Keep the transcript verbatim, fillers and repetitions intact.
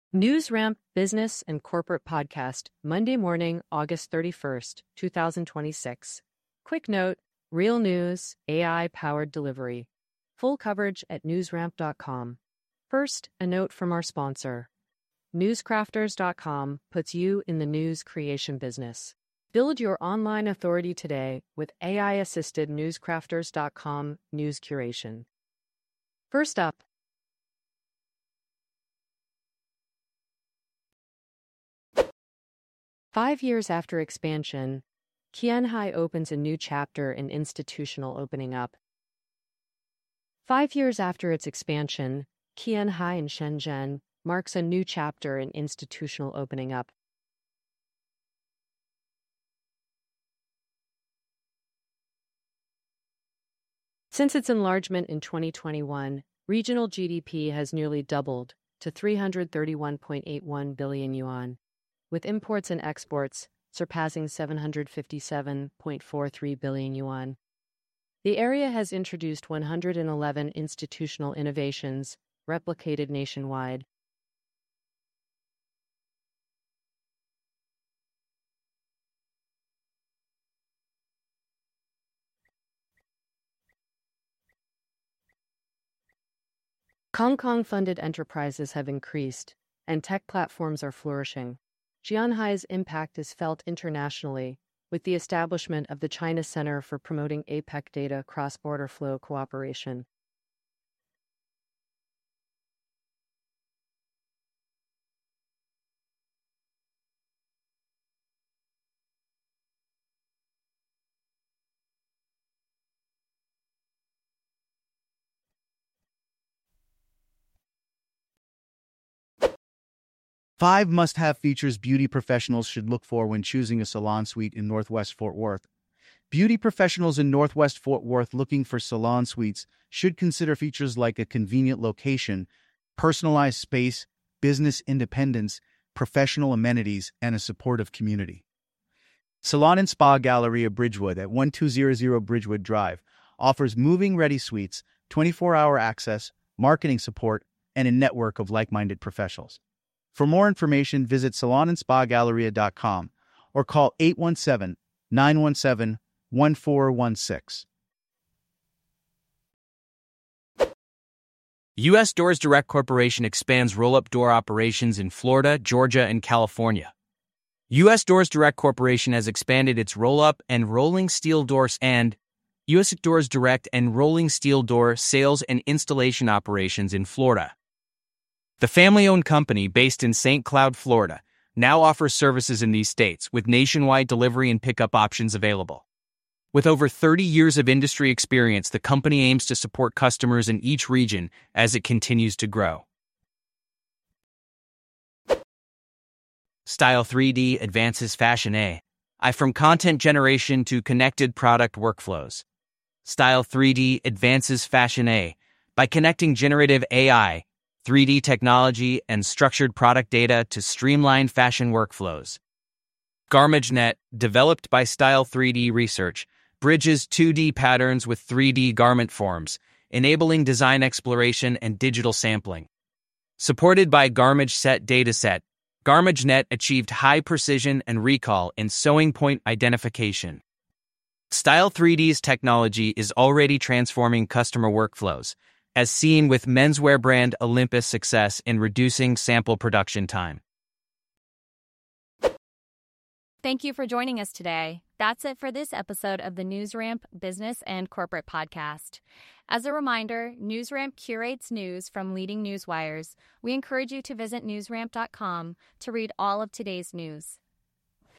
NewsRamp Business and Corporate Podcast, Monday morning, August thirty-first, twenty twenty-six. Quick note, real news, A I-powered delivery. Full coverage at newsramp dot com. First, a note from our sponsor. newscrafters dot com puts you in the news creation business. Build your online authority today with A I-assisted newscrafters dot com news curation. First up, five years after expansion, Qianhai opens a new chapter in institutional opening up. Five years after its expansion, Qianhai in Shenzhen marks a new chapter in institutional opening up. Since its enlargement in twenty twenty-one, regional G D P has nearly doubled to three hundred thirty-one point eight one billion yuan, with imports and exports surpassing seven hundred fifty-seven point four three billion yuan. The area has introduced one hundred eleven institutional innovations replicated nationwide. Hong Kong-funded enterprises have increased, and tech platforms are flourishing. Qianhai's impact is felt internationally, with the establishment of the China Center for Promoting A P E C Data Cross-Border Flow Cooperation. Five must-have features beauty professionals should look for when choosing a salon suite in Northwest Fort Worth. Beauty professionals in Northwest Fort Worth looking for salon suites should consider features like a convenient location, personalized space, business independence, professional amenities, and a supportive community. Salon and Spa Galleria Bridgewood at twelve hundred Bridgewood Drive offers moving-ready suites, twenty-four hour access, marketing support, and a network of like-minded professionals. For more information, visit salon and spa galleria dot com or call eight one seven, nine one seven, one four one six. U S Doors Direct Corporation expands roll-up door operations in Florida, Georgia, and California. U S Doors Direct Corporation has expanded its roll-up and rolling steel doors and U S Doors Direct and rolling steel door sales and installation operations in Florida. The family-owned company, based in Saint Cloud, Florida, now offers services in these states with nationwide delivery and pickup options available. With over thirty years of industry experience, the company aims to support customers in each region as it continues to grow. Style three D advances fashion A I from content generation to connected product workflows. Style three D advances fashion A by connecting generative A I, three D technology, and structured product data to streamline fashion workflows. GarmageNet, developed by Style three D Research, bridges two D patterns with three D garment forms, enabling design exploration and digital sampling. Supported by GarmageSet dataset, GarmageNet achieved high precision and recall in sewing point identification. Style three D's technology is already transforming customer workflows, as seen with menswear brand Olympus' success in reducing sample production time. Thank you for joining us today. That's it for this episode of the NewsRamp Business and Corporate Podcast. As a reminder, NewsRamp curates news from leading news wires. We encourage you to visit newsramp dot com to read all of today's news.